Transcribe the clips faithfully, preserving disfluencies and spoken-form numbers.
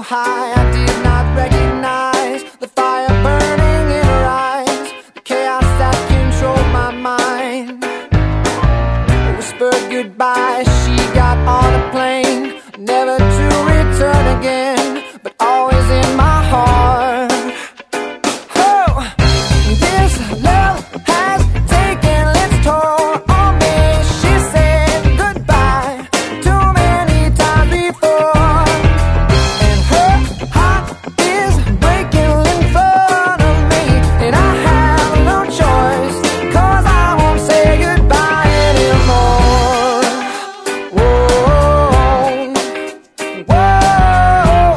high, I did not recognize the fire burning in her eyes, the chaos that controlled my mind. I whispered goodbye, she got on a plane, never to return again, but always in my heart. Oh, this love has taken its toll on me. She said goodbye too many times before, and her heart is breaking in front of me, and I have no choice, 'cause I won't say goodbye anymore. Whoa, whoa,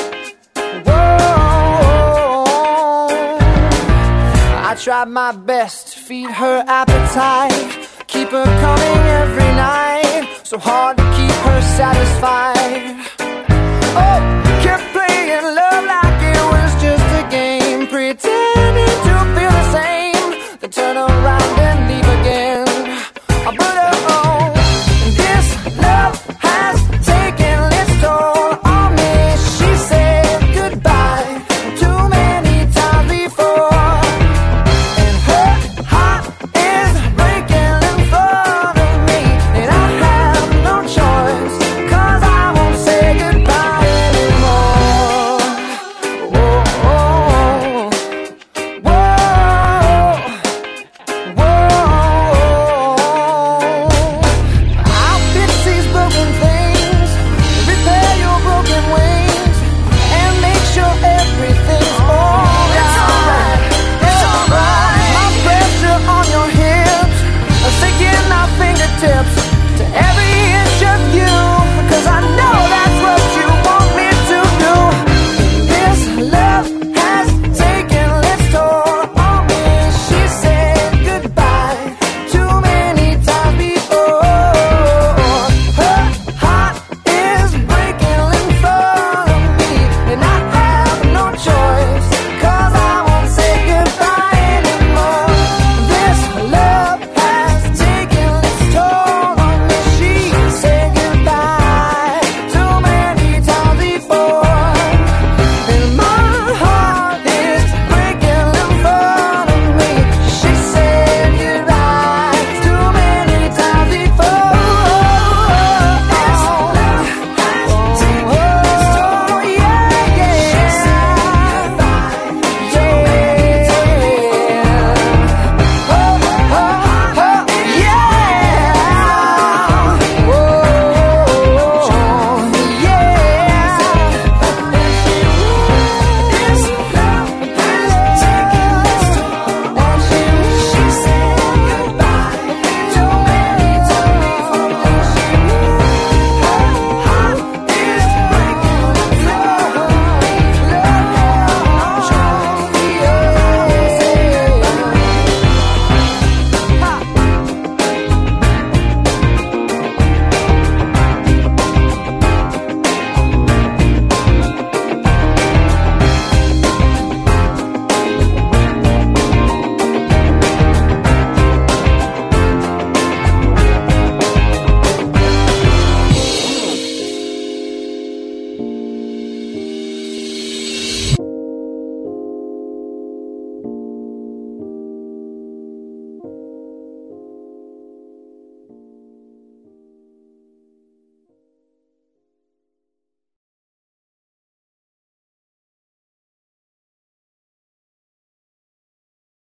whoa. I tried my best to feed her appetite, keep her coming every night, so hard to keep her satisfied.